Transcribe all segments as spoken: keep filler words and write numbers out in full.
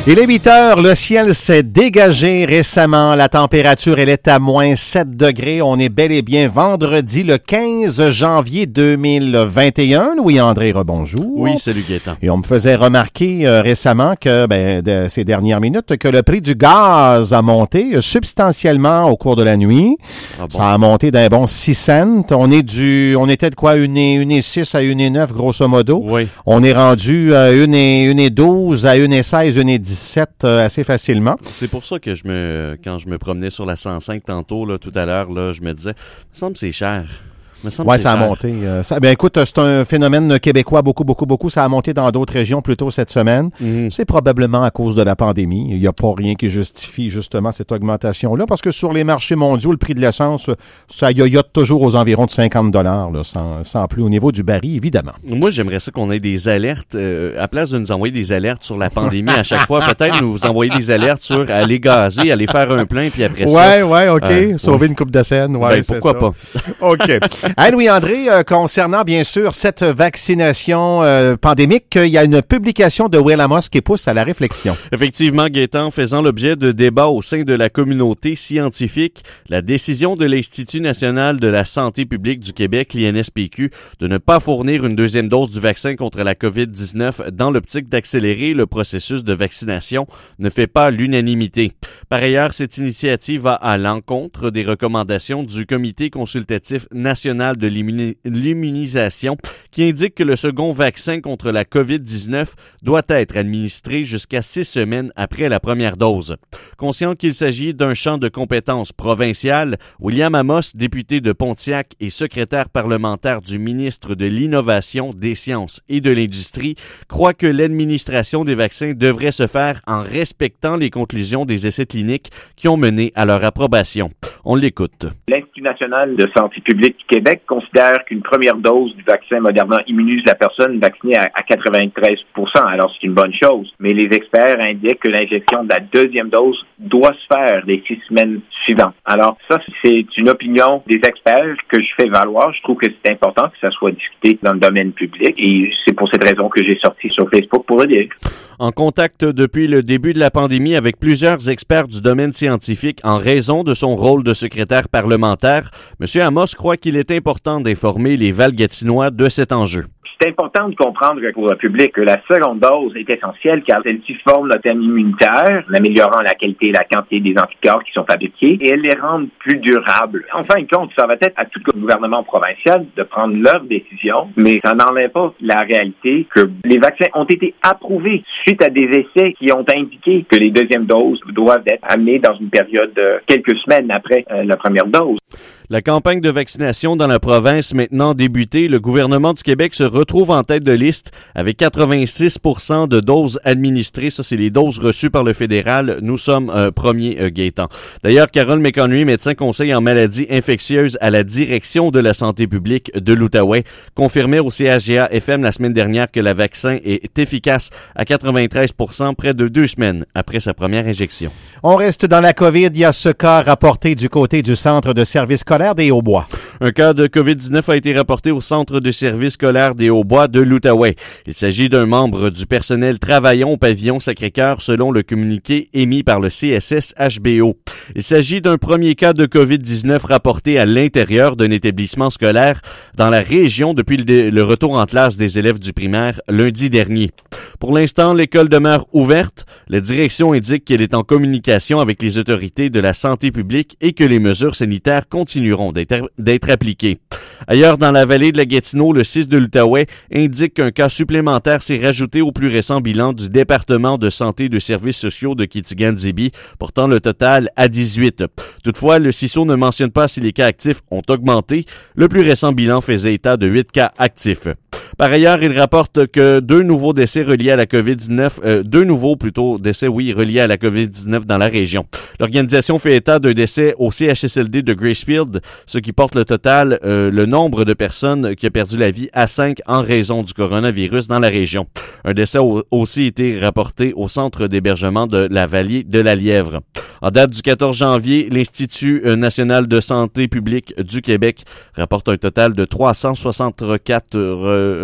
Il est huit heures, le ciel s'est dégagé récemment. La température, elle est à moins sept degrés. On est bel et bien vendredi, le quinze janvier deux mille vingt et un. Louis-André, rebonjour. Oui, salut Gaétan. Et on me faisait remarquer euh, récemment que, ben, de ces dernières minutes, que le prix du gaz a monté euh, substantiellement au cours de la nuit. Ah bon? Ça a monté d'un bon six cents. On est du, on était de quoi, une et six à une et neuf, grosso modo. Oui. On est rendu à une et douze, à une et seize, une et dix-sept euh, assez facilement. C'est pour ça que je me, quand je me promenais sur la cent cinq tantôt, là, tout à l'heure, là, je me disais, il me semble que c'est cher. Oui, ça a monté. Euh, ça, ben écoute, c'est un phénomène québécois, beaucoup, beaucoup, beaucoup. Ça a monté dans d'autres régions plus tôt cette semaine. Mm-hmm. C'est probablement à cause de la pandémie. Il n'y a pas rien qui justifie justement cette augmentation-là, parce que sur les marchés mondiaux, le prix de l'essence, ça yoyote toujours aux environs de cinquante dollars, là, sans, sans plus au niveau du baril, évidemment. Moi, j'aimerais ça qu'on ait des alertes. Euh, à place de nous envoyer des alertes sur la pandémie à chaque fois, peut-être nous envoyer des alertes sur aller gazer, aller faire un plein, puis après ouais, ça... Ouais, ouais, OK. Euh, Sauver ouais. une coupe de scène. Ouais, ben, pourquoi ça. pas? OK. Hey, Louis-André, euh, concernant, bien sûr, cette vaccination euh, pandémique, il y a une publication de Will Amos qui pousse à la réflexion. Effectivement, Gaétan, faisant l'objet de débats au sein de la communauté scientifique, la décision de l'Institut national de la santé publique du Québec, l'I N S P Q, de ne pas fournir une deuxième dose du vaccin contre la covid dix-neuf dans l'optique d'accélérer le processus de vaccination ne fait pas l'unanimité. Par ailleurs, cette initiative va à l'encontre des recommandations du Comité consultatif national de l'immunisation l'immunisation qui indique que le second vaccin contre la covid dix-neuf doit être administré jusqu'à six semaines après la première dose. Conscient qu'il s'agit d'un champ de compétences provinciales, William Amos, député de Pontiac et secrétaire parlementaire du ministre de l'Innovation, des Sciences et de l'Industrie, croit que l'administration des vaccins devrait se faire en respectant les conclusions des essais cliniques qui ont mené à leur approbation. On l'écoute. L'Institut national de santé publique du Québec considère qu'une première dose du vaccin Moderna immunise la personne vaccinée à, à quatre-vingt-treize pour cent. Alors, c'est une bonne chose. Mais les experts indiquent que l'injection de la deuxième dose doit se faire les six semaines suivantes. Alors, ça, c'est une opinion des experts que je fais valoir. Je trouve que c'est important que ça soit discuté dans le domaine public et c'est pour cette raison que j'ai sorti sur Facebook pour le dire. En contact depuis le début de la pandémie avec plusieurs experts du domaine scientifique en raison de son rôle de secrétaire parlementaire, M. Amos croit qu'il est important d'informer les Val-Gatinois de cet enjeu. C'est important de comprendre pour le public que la seconde dose est essentielle car celle-ci forme notre système immunitaire, en améliorant la qualité et la quantité des anticorps qui sont fabriqués et elle les rend plus durables. En fin de compte, ça va être à tout le gouvernement provincial de prendre leurs décisions, mais ça n'enlève pas la réalité que les vaccins ont été approuvés suite à des essais qui ont indiqué que les deuxièmes doses doivent être amenées dans une période de quelques semaines après euh, la première dose. La campagne de vaccination dans la province maintenant débutée, le gouvernement du Québec se retrouve en tête de liste avec quatre-vingt-six pour cent de doses administrées. Ça, c'est les doses reçues par le fédéral. Nous sommes euh, premiers euh, Gaétan. D'ailleurs, Carole McHenry, médecin conseil en maladies infectieuses à la direction de la santé publique de l'Outaouais, confirmait au C H G A F M la semaine dernière que le vaccin est efficace à quatre-vingt-treize pour cent près de deux semaines après sa première injection. On reste dans la COVID. Il y a ce cas rapporté du côté du centre de services scolaires des Hauts-Bois. Un cas de covid dix-neuf a été rapporté au centre de services scolaires des Hauts-Bois de l'Outaouais. Il s'agit d'un membre du personnel travaillant au pavillon Sacré-Cœur selon le communiqué émis par le C S S H B O. Il s'agit d'un premier cas de covid dix-neuf rapporté à l'intérieur d'un établissement scolaire dans la région depuis le, le retour en classe des élèves du primaire lundi dernier. Pour l'instant, l'école demeure ouverte. La direction indique qu'elle est en communication avec les autorités de la santé publique et que les mesures sanitaires continueront d'être, d'être appliquées. Ailleurs, dans la vallée de la Gatineau, le C I S de l'Outaouais indique qu'un cas supplémentaire s'est rajouté au plus récent bilan du département de santé et de services sociaux de Kitigan-Zibi, portant le total à dix-huit. Toutefois, le C I S O ne mentionne pas si les cas actifs ont augmenté. Le plus récent bilan faisait état de huit cas actifs. Par ailleurs, il rapporte que deux nouveaux décès reliés à la covid dix-neuf, euh, deux nouveaux plutôt décès, oui, reliés à la covid dix-neuf dans la région. L'organisation fait état d'un décès au C H S L D de Gracefield, ce qui porte le total, euh, le nombre de personnes qui a perdu la vie à cinq en raison du coronavirus dans la région. Un décès a aussi été rapporté au centre d'hébergement de la vallée de la Lièvre. En date du quatorze janvier, l'Institut national de santé publique du Québec rapporte un total de trois cent soixante-quatre euh,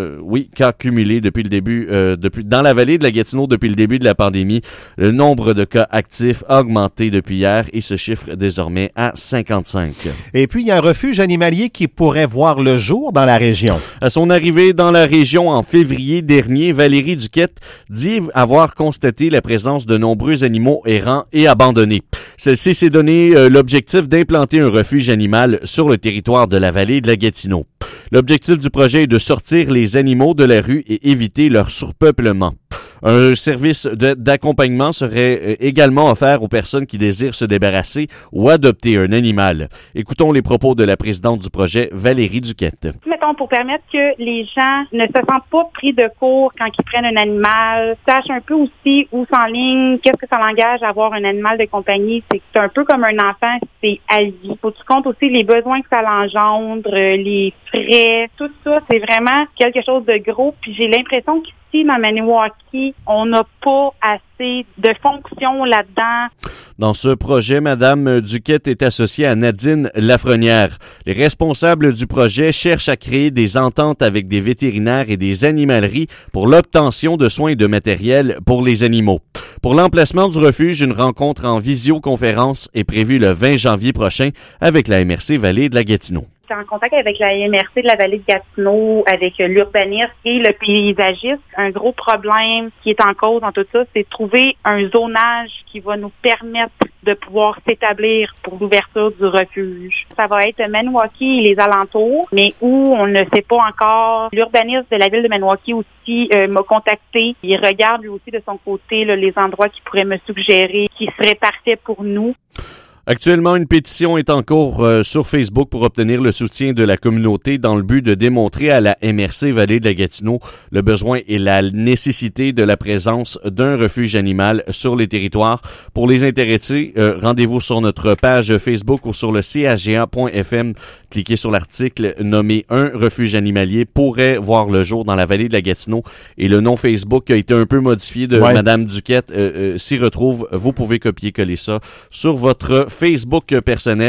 euh, oui, cas cumulés depuis le début, euh, depuis dans la vallée de la Gatineau depuis le début de la pandémie. Le nombre de cas actifs a augmenté depuis hier et se chiffre désormais à cinquante-cinq. Et puis, il y a un refuge animalier qui pourrait voir le jour dans la région. À son arrivée dans la région en février dernier, Valérie Duquette dit avoir constaté la présence de nombreux animaux errants et abandonnés. Celle-ci s'est donné euh, l'objectif d'implanter un refuge animal sur le territoire de la vallée de la Gatineau. L'objectif du projet est de sortir les animaux de la rue et éviter leur surpeuplement. Un service de, d'accompagnement serait également offert aux personnes qui désirent se débarrasser ou adopter un animal. Écoutons les propos de la présidente du projet, Valérie Duquette. Mettons, pour permettre que les gens ne se sentent pas pris de court quand ils prennent un animal, sachent un peu aussi où s'enligne, qu'est-ce que ça l'engage à avoir un animal de compagnie. C'est, c'est un peu comme un enfant, c'est à vie. Faut que tu comptes aussi les besoins que ça l'engendre, les frais, tout ça, c'est vraiment quelque chose de gros. Puis j'ai l'impression que dans Maniwaki, on n'a pas assez de fonctions là-dedans. Dans ce projet, Mme Duquette est associée à Nadine Lafrenière. Les responsables du projet cherchent à créer des ententes avec des vétérinaires et des animaleries pour l'obtention de soins et de matériel pour les animaux. Pour l'emplacement du refuge, une rencontre en visioconférence est prévue le vingt janvier prochain avec la M R C Vallée de la Gatineau. J'étais en contact avec la M R C de la Vallée de Gatineau, avec l'urbanisme et le paysagiste. Un gros problème qui est en cause dans tout ça, c'est de trouver un zonage qui va nous permettre de pouvoir s'établir pour l'ouverture du refuge. Ça va être Maniwaki et les alentours, mais où on ne sait pas encore. L'urbaniste de la ville de Maniwaki aussi euh, m'a contacté. Il regarde lui aussi de son côté là, les endroits qu'il pourrait me suggérer, qui seraient parfaits pour nous. Actuellement, une pétition est en cours euh, sur Facebook pour obtenir le soutien de la communauté dans le but de démontrer à la M R C Vallée de la Gatineau le besoin et la nécessité de la présence d'un refuge animal sur les territoires. Pour les intéressés, euh, rendez-vous sur notre page Facebook ou sur le c h g a point f m. Cliquez sur l'article nommé « Un refuge animalier pourrait voir le jour dans la Vallée de la Gatineau » et le nom Facebook a été un peu modifié de ouais. Mme Duquette euh, euh, s'y retrouve. Vous pouvez copier-coller ça sur votre Facebook personnel.